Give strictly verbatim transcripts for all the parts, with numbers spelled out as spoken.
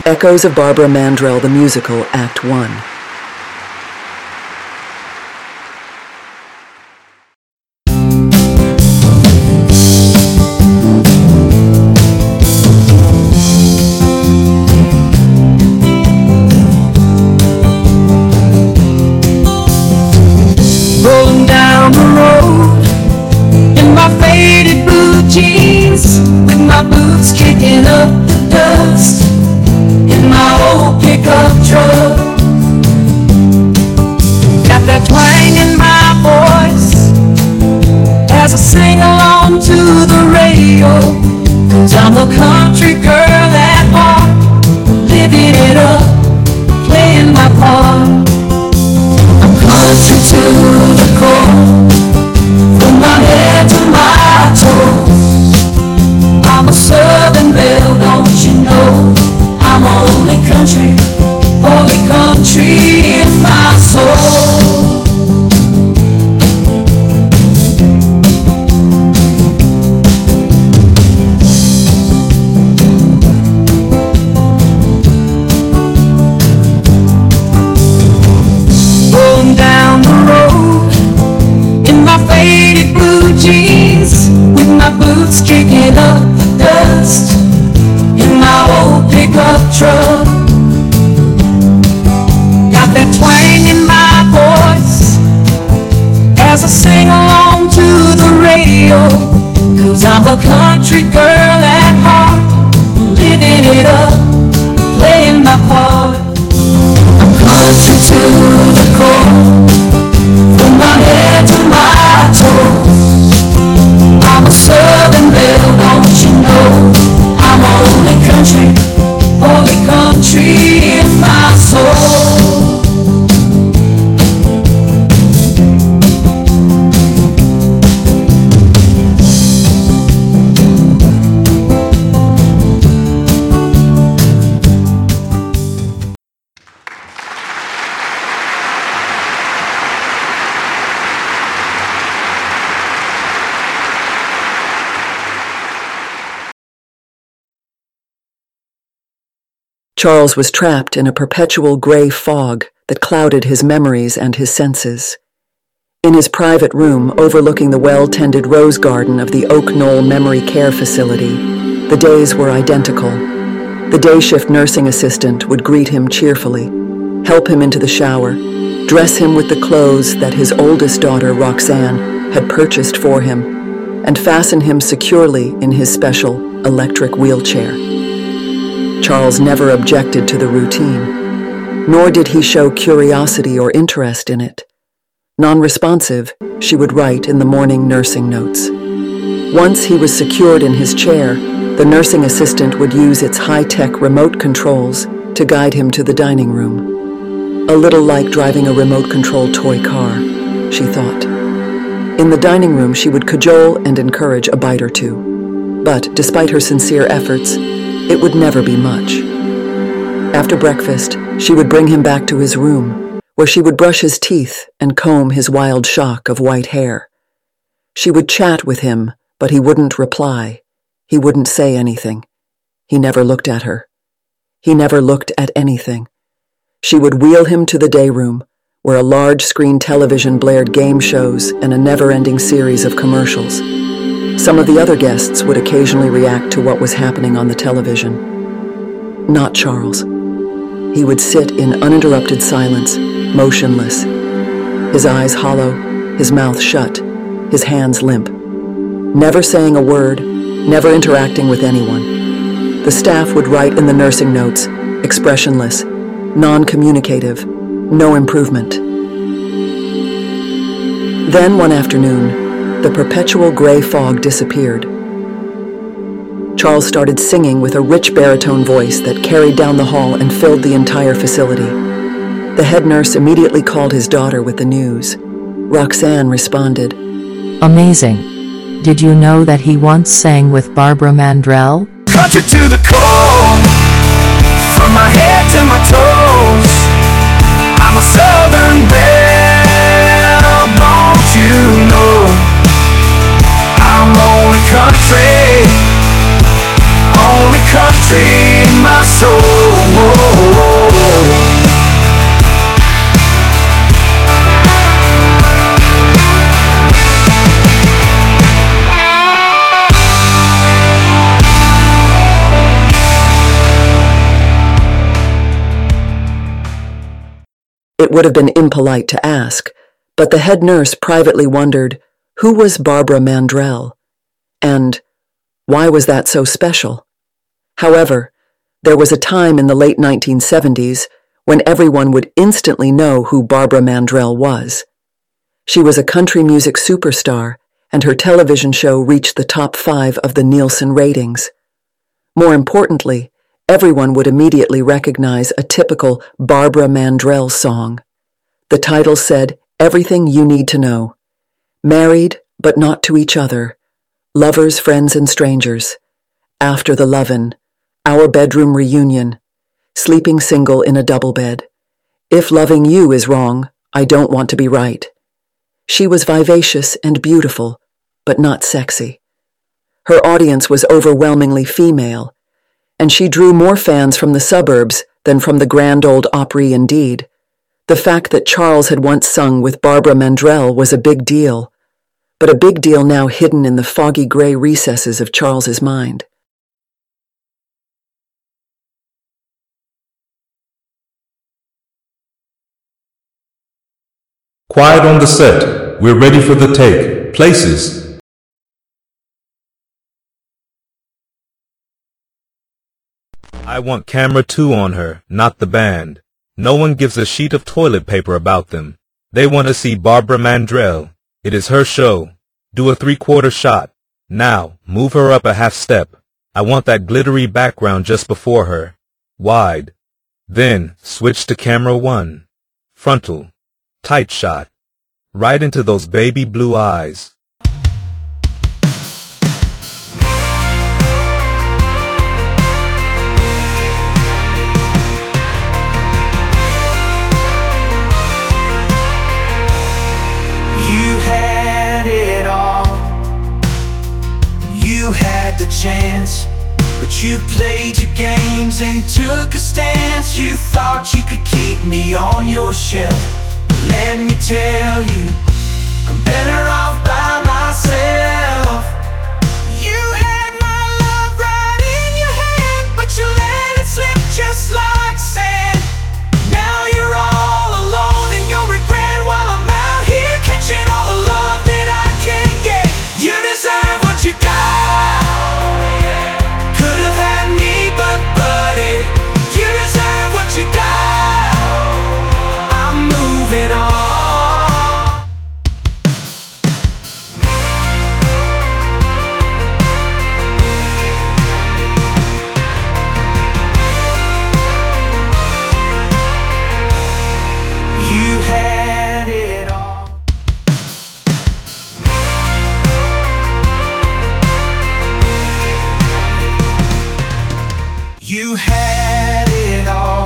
Echoes of Barbara Mandrell, the Musical, Act One. Rolling down the road in my faded blue jeans, with my boots kicking up the dust in my old pickup truck. Got that twang in my voice as I sing along to the radio, 'cause I'm a country girl at heart, living it up, playing my part. I'm country to the core, from my head to my toes. I'm a southern belle, don't you know? I'm only country, only country in my soul. Rolling down the road in my faded blue jeans, with my boots kicking up the dust in my old pickup truck. Got that twang in my voice as I sing along to the radio, 'cause I'm a country girl at heart, living it up, playing my part. I'm country to the core, from my head to my toes. I'm a southern belle, don't you know? I'm only country, only country in my soul. Charles was trapped in a perpetual gray fog that clouded his memories and his senses. In his private room overlooking the well-tended rose garden of the Oak Knoll Memory Care Facility, the days were identical. The day shift nursing assistant would greet him cheerfully, help him into the shower, dress him with the clothes that his oldest daughter, Roxanne, had purchased for him, and fasten him securely in his special electric wheelchair. Charles never objected to the routine, nor did he show curiosity or interest in it. Non-responsive, she would write in the morning nursing notes. Once he was secured in his chair, the nursing assistant would use its high-tech remote controls to guide him to the dining room. A little like driving a remote-controlled toy car, she thought. In the dining room, she would cajole and encourage a bite or two. But despite her sincere efforts, it would never be much. After breakfast, she would bring him back to his room, where she would brush his teeth and comb his wild shock of white hair. She would chat with him, but he wouldn't reply. He wouldn't say anything. He never looked at her. He never looked at anything. She would wheel him to the day room, where a large-screen television blared game shows and a never-ending series of commercials. Some of the other guests would occasionally react to what was happening on the television. Not Charles. He would sit in uninterrupted silence, motionless, his eyes hollow, his mouth shut, his hands limp. Never saying a word, never interacting with anyone. The staff would write in the nursing notes, expressionless, non-communicative, no improvement. Then one afternoon, the perpetual gray fog disappeared. Charles started singing with a rich baritone voice that carried down the hall and filled the entire facility. The head nurse immediately called his daughter with the news. Roxanne responded, "Amazing. Did you know that he once sang with Barbara Mandrell?" Country to the core, from my head to my toes. I'm a southern belle, don't you know? I'm only country, only country in my soul. It would have been impolite to ask, but the head nurse privately wondered, who was Barbara Mandrell? And why was that so special? However, there was a time in the late nineteen seventies when everyone would instantly know who Barbara Mandrell was. She was a country music superstar, and her television show reached the top five of the Nielsen ratings. More importantly, everyone would immediately recognize a typical Barbara Mandrell song. The title said, "Everything You Need to Know." Married, but not to each other. Lovers, friends, and strangers. After the lovin'. Our bedroom reunion. Sleeping single in a double bed. If loving you is wrong, I don't want to be right. She was vivacious and beautiful, but not sexy. Her audience was overwhelmingly female, and she drew more fans from the suburbs than from the Grand Ole Opry indeed. The fact that Charles had once sung with Barbara Mandrell was a big deal, but a big deal now hidden in the foggy gray recesses of Charles's mind. Quiet on the set. We're ready for the take. Places. I want camera two on her, not the band. No one gives a sheet of toilet paper about them. They want to see Barbara Mandrell. It is her show. Do a three-quarter shot. Now, move her up a half step. I want that glittery background just before her. Wide. Then, switch to camera one. Frontal. Tight shot. Right into those baby blue eyes. You had it all. You had the chance, but you played your games and took a stance. You thought you could keep me on your shelf. Let me tell you, I'm better off by myself. You had my love right in your hand, but you let it slip just like sand. Now you're all alone in your regret while I'm out here catching all the love that I can't get. You deserve what you got. Could have had me, but buddy, you deserve what you got. Moving on. You had it all. You had it all.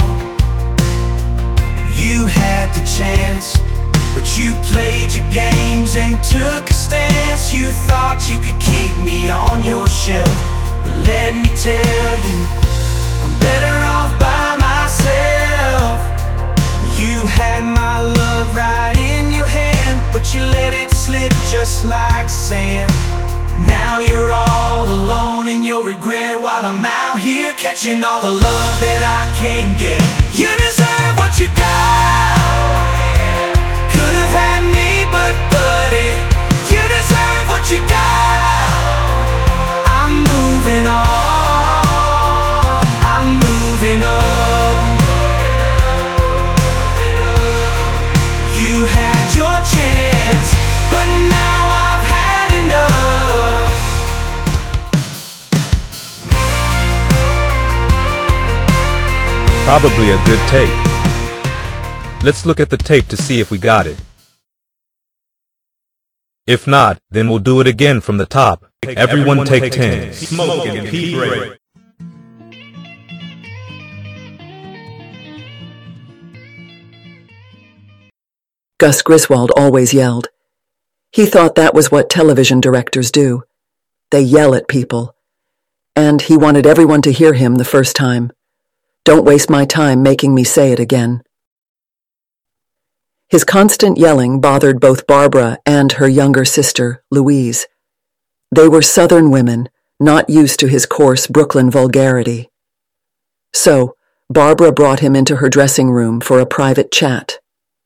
You had the chance, but you played your games and took a stance. You thought you could keep me on your shelf, but let me tell you, I'm better off by myself. You had my love right in your hand, but you let it slip just like sand. Now you're all alone in your regret while I'm out here catching all the love that I can't get. You deserve what you got. Could have had me, but buddy, you deserve what you got. I'm moving on. I'm moving on. You had your chance, but now I've had enough. Probably a good take. Let's look at the tape to see if we got it. If not, then we'll do it again from the top. Everyone take ten. Smoke and pee break. Gus Griswold always yelled. He thought that was what television directors do. They yell at people. And he wanted everyone to hear him the first time. Don't waste my time making me say it again. His constant yelling bothered both Barbara and her younger sister, Louise. They were Southern women, not used to his coarse Brooklyn vulgarity. So, Barbara brought him into her dressing room for a private chat.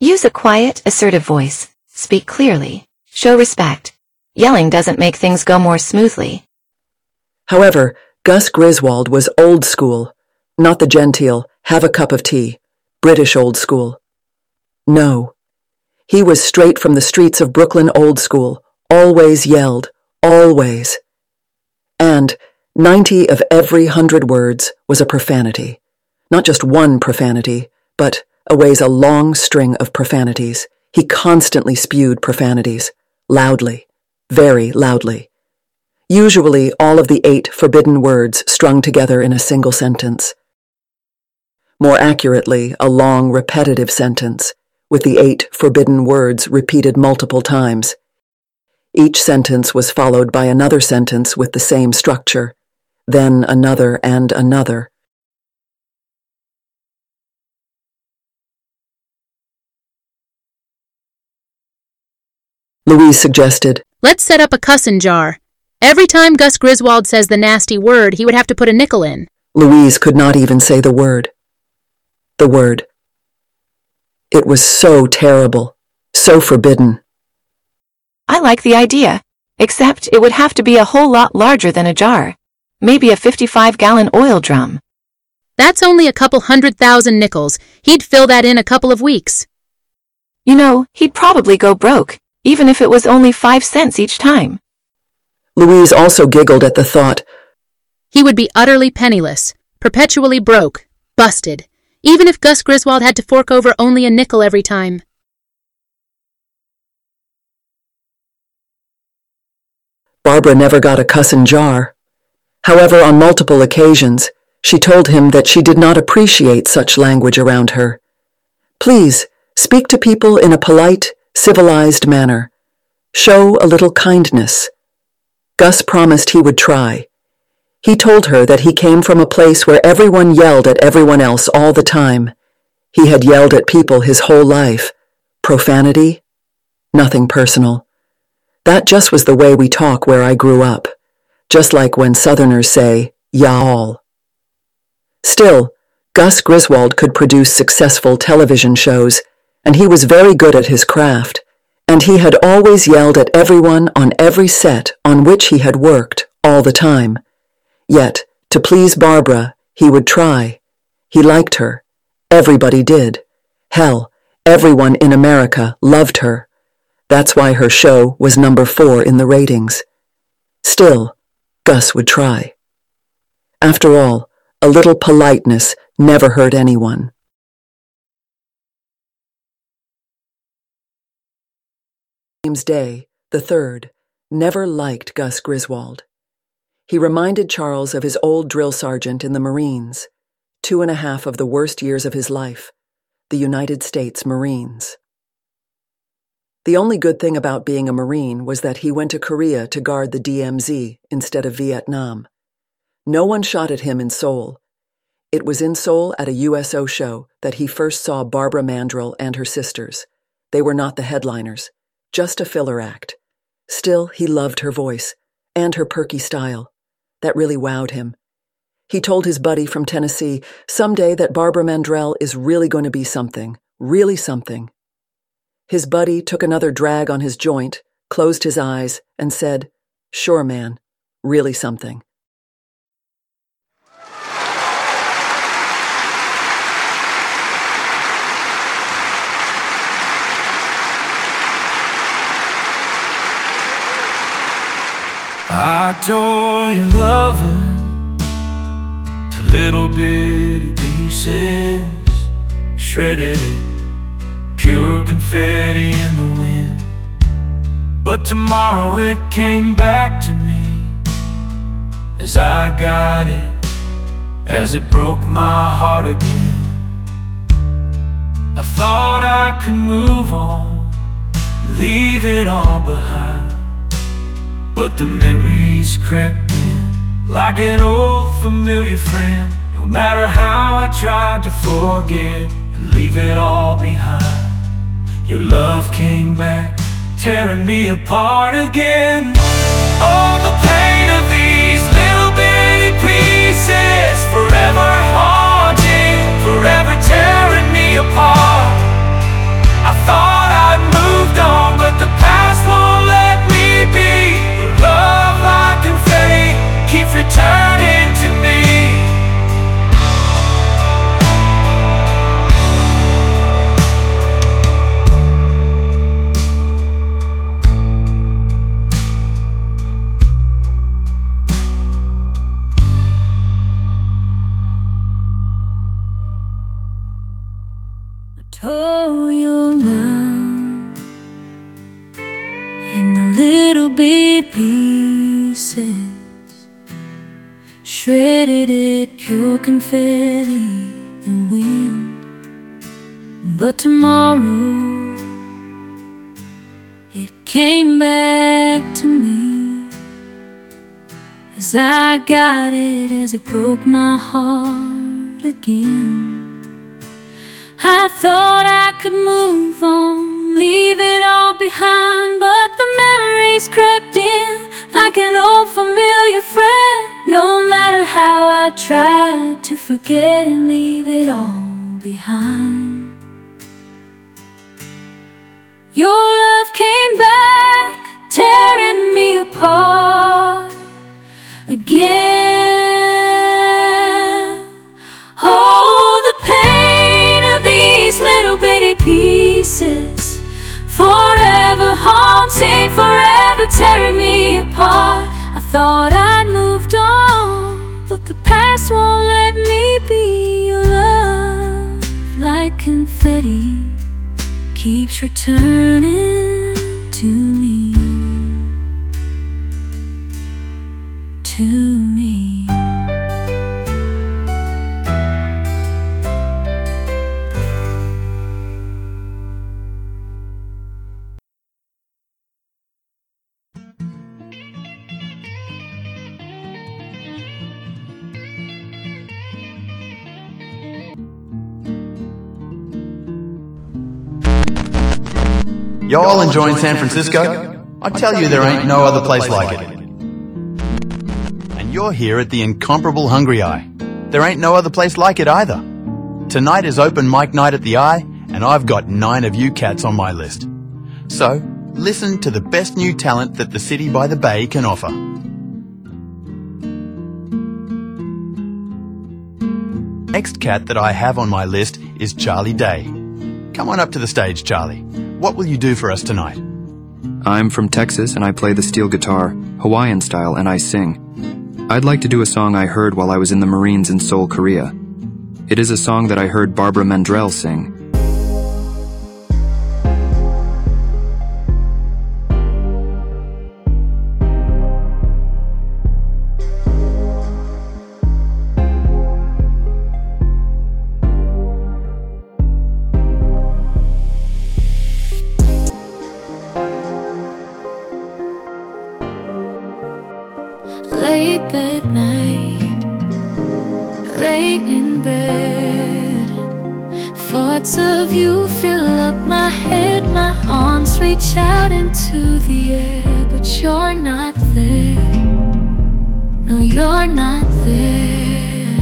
Use a quiet, assertive voice. Speak clearly. Show respect. Yelling doesn't make things go more smoothly. However, Gus Griswold was old school, not the genteel, have a cup of tea, British old school. No. He was straight from the streets of Brooklyn old school, always yelled, always. And ninety of every hundred words was a profanity. Not just one profanity, but always a long string of profanities. He constantly spewed profanities, loudly, very loudly. Usually all of the eight forbidden words strung together in a single sentence. More accurately, a long, repetitive sentence, with the eight forbidden words repeated multiple times. Each sentence was followed by another sentence with the same structure, then another and another. Louise suggested, "Let's set up a cussin' jar. Every time Gus Griswold says the nasty word, he would have to put a nickel in." Louise could not even say the word. The word. It was so terrible, so forbidden. I like the idea, except it would have to be a whole lot larger than a jar. Maybe a fifty-five gallon oil drum. That's only a couple hundred thousand nickels. He'd fill that in a couple of weeks. You know, he'd probably go broke, even if it was only five cents each time. Louise also giggled at the thought. He would be utterly penniless, perpetually broke, busted, even if Gus Griswold had to fork over only a nickel every time. Barbara never got a cussin' jar. However, on multiple occasions, she told him that she did not appreciate such language around her. Please, speak to people in a polite, civilized manner. Show a little kindness. Gus promised he would try. He told her that he came from a place where everyone yelled at everyone else all the time. He had yelled at people his whole life. Profanity? Nothing personal. That just was the way we talk where I grew up. Just like when Southerners say, y'all. Still, Gus Griswold could produce successful television shows, and he was very good at his craft, and he had always yelled at everyone on every set on which he had worked all the time. Yet, to please Barbara, he would try. He liked her. Everybody did. Hell, everyone in America loved her. That's why her show was number four in the ratings. Still, Gus would try. After all, a little politeness never hurt anyone. James Day, the third, never liked Gus Griswold. He reminded Charles of his old drill sergeant in the Marines, two and a half of the worst years of his life, the United States Marines. The only good thing about being a Marine was that he went to Korea to guard the D M Z instead of Vietnam. No one shot at him in Seoul. It was in Seoul at a U S O show that he first saw Barbara Mandrell and her sisters. They were not the headliners, just a filler act. Still, he loved her voice and her perky style. That really wowed him. He told his buddy from Tennessee someday that Barbara Mandrell is really going to be something, really something. His buddy took another drag on his joint, closed his eyes, and said, "Sure, man, really something." I tore your loving to little bitty pieces, shredded it, pure confetti in the wind. But tomorrow it came back to me as I got it, as it broke my heart again. I thought I could move on, leave it all behind, but the memories crept in like an old familiar friend. No matter how I tried to forget and leave it all behind, your love came back, tearing me apart again. Oh, the pain of these little bitty pieces, forever haunting, forever tearing me apart. I pieces, shredded it pure confetti and wind. But tomorrow it came back to me as I got it, as it broke my heart again. I thought I could move on, leave it all behind, but the memories crept in like an old familiar friend. No matter how I tried to forget and leave it all behind, your love came back, tearing me apart again. Oh, the pain of these little bitty pieces, forever haunting, forever tearing me apart. I thought I'd moved on, but the past won't let me be. Your love, like confetti, keeps returning to me, to me. Y'all enjoying San Francisco? I tell you, there ain't no other place like it. And you're here at the incomparable Hungry Eye. There ain't no other place like it either. Tonight is open mic night at the Eye, and I've got nine of you cats on my list. So, listen to the best new talent that the city by the bay can offer. Next cat that I have on my list is Charlie Day. Come on up to the stage, Charlie. What will you do for us tonight? I'm from Texas and I play the steel guitar, Hawaiian style, and I sing. I'd like to do a song I heard while I was in the Marines in Seoul, Korea. It is a song that I heard Barbara Mandrell sing. Late at night, late in bed, thoughts of you fill up my head. My arms reach out into the air, but you're not there. No, you're not there.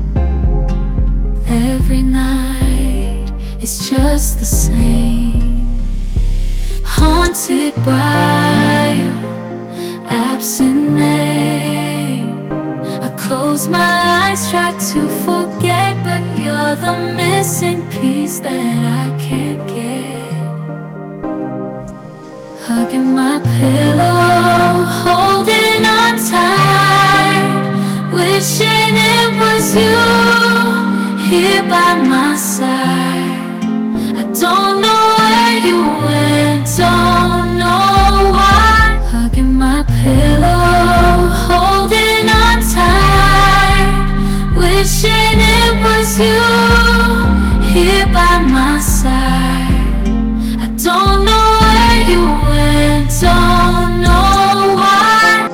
Every night it's just the same, haunted by your absent name. I close my eyes, try to forget, but you're the missing piece that I can't get. Hugging my pillow, holding on tight, wishing it was you here by my side. I don't know where you went, don't know why. Hugging my pillow, holding on tight, wishing it was you here by my side. I don't know where you went, don't know why.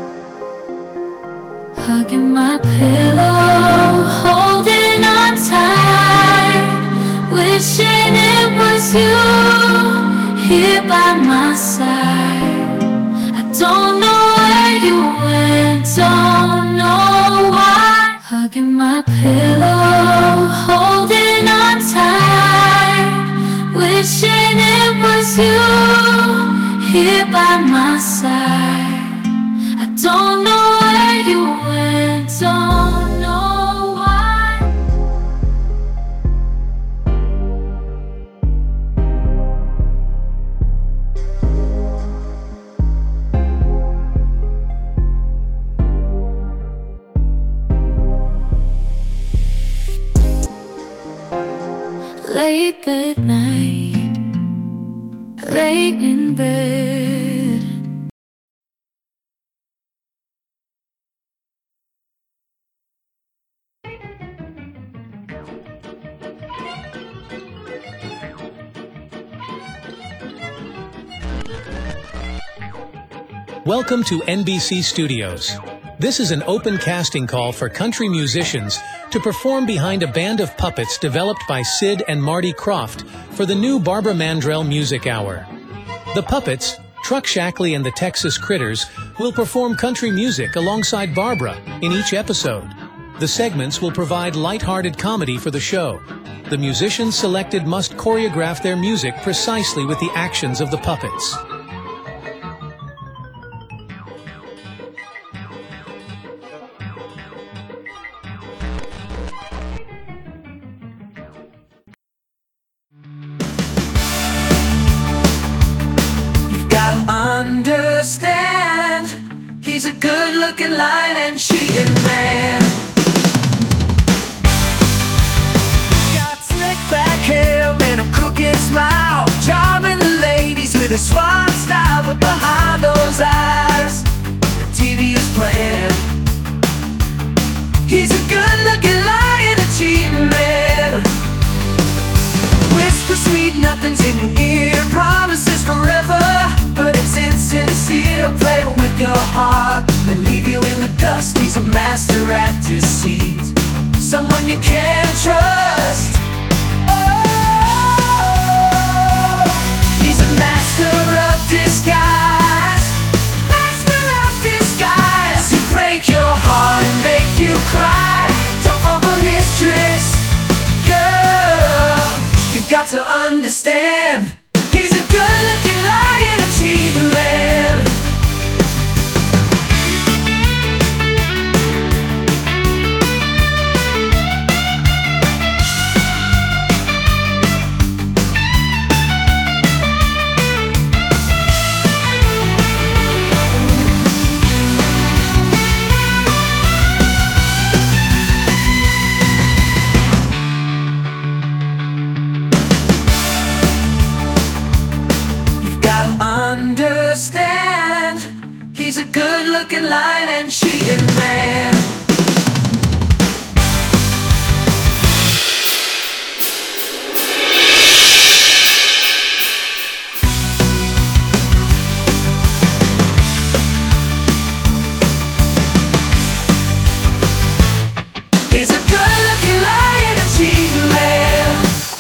Hugging my pillow, holding on tight, wishing it was you here by my side. I don't know where you went, don't know why. Hugging my pillow, holding on tight, wishing it was you here by my side. I don't know where you went, don't know why. Late at night, late in bed, Welcome to N B C Studios. This is an open casting call for country musicians to perform behind a band of puppets developed by Sid and Marty Croft for the new Barbara Mandrell Music Hour. The puppets, Truck Shackley and the Texas Critters, will perform country music alongside Barbara in each episode. The segments will provide light-hearted comedy for the show. The musicians selected must choreograph their music precisely with the actions of the puppets. Understand, he's a good-looking lion and cheating man. Got slick back hair and a crooked smile, charming the ladies with a suave style, but behind those eyes, the T V is playing. He's a good-looking lion and cheating man. Whisper sweet nothings in your ear, promises forever, but it's insincere. Play with your heart and leave you in the dust. He's a master at deceit, someone you can't trust. Oh, he's a master of disguise, master of disguise. He'll break your heart and make you cry. Don't fumble his tricks, girl. You got to understand, he's a good-looking lion, a cheating man. Understand, he's a good-looking lion and cheating man. He's a good-looking lion and cheating man.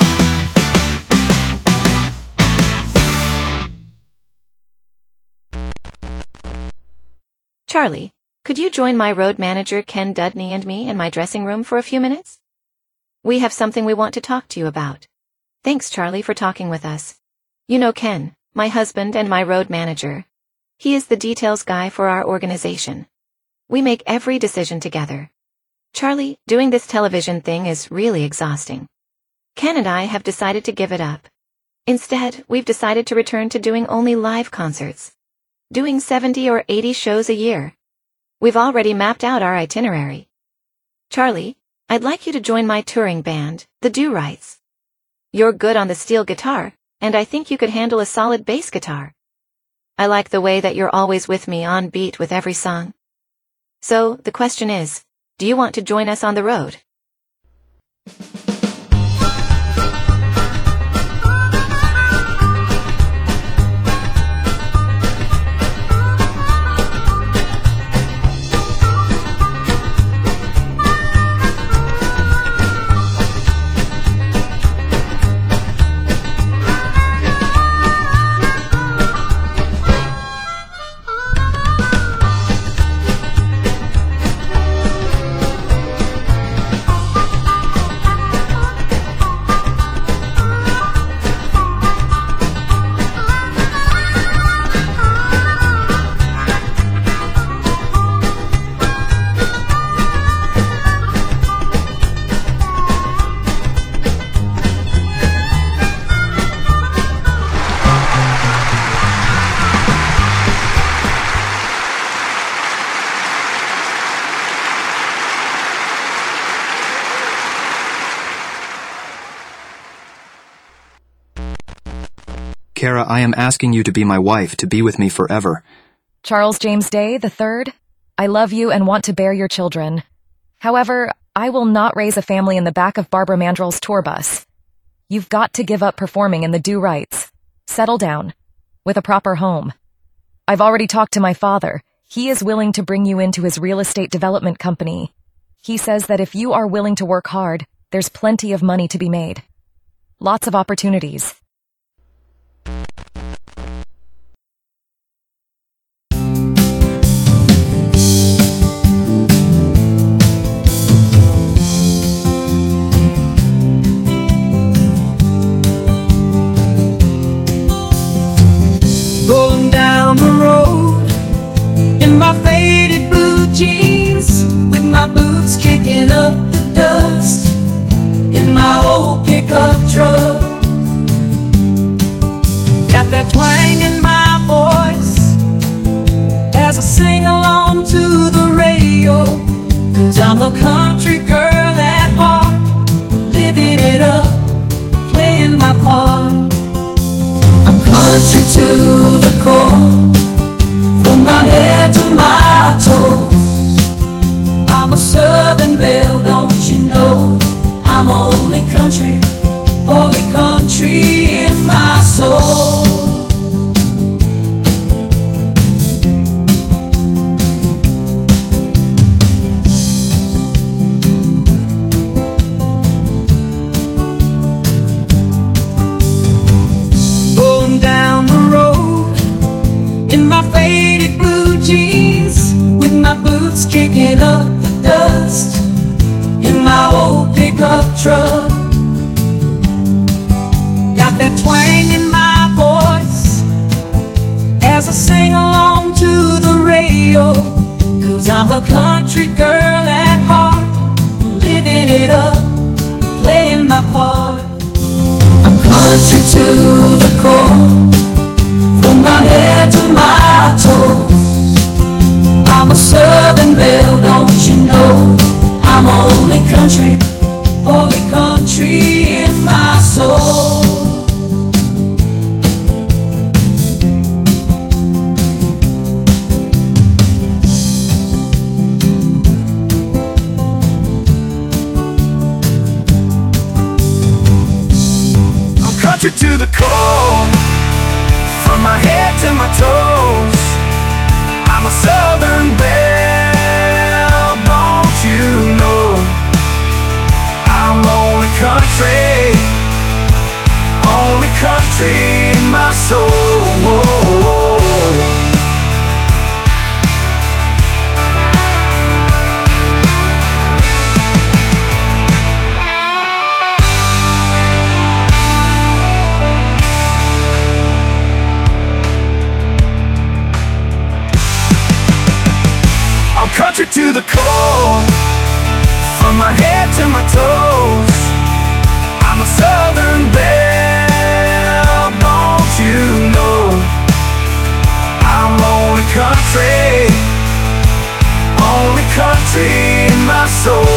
Charlie, could you join my road manager Ken Dudney and me in my dressing room for a few minutes? We have something we want to talk to you about. Thanks, Charlie, for talking with us. You know Ken, my husband and my road manager. He is the details guy for our organization. We make every decision together. Charlie, doing this television thing is really exhausting. Ken and I have decided to give it up. Instead, we've decided to return to doing only live concerts. Doing seventy or eighty shows a year. We've already mapped out our itinerary. Charlie, I'd like you to join my touring band, the Do-Rights. You're good on the steel guitar, and I think you could handle a solid bass guitar. I like the way that you're always with me on beat with every song. So, the question is, do you want to join us on the road? Kara, I am asking you to be my wife, to be with me forever. Charles James Day the third, I love you and want to bear your children. However, I will not raise a family in the back of Barbara Mandrell's tour bus. You've got to give up performing in the Do-Rights. Settle down. With a proper home. I've already talked to my father. He is willing to bring you into his real estate development company. He says that if you are willing to work hard, there's plenty of money to be made. Lots of opportunities. Going down the road in my faded blue jeans, with my boots kicking up the dust in my old pickup truck. Got that twang in my voice as I sing along to the radio, 'cause I'm a country girl at heart, living it up, playing my part. I'm country to the core, from my head to my toes. I'm a southern belle, don't you know? I'm only country, only country in my soul. Going down the road in my faded blue jeans, with my boots kicking up the dust in my old pickup truck. Got that twang in my voice as I sing along to the radio, 'cause I'm a country girl at heart, living it up, playing my part. I'm country to the core, from my head to my toes. I'm a southern belle, don't you know? I'm only country, only country in my soul. I'm country to the core, from my head to my toes. I'm a southern belle, don't you know? I'm only country, only country in my soul. I'm country to the core, from my head to my toes. I'm a southern belle, don't you know? I'm only country, only country in my soul.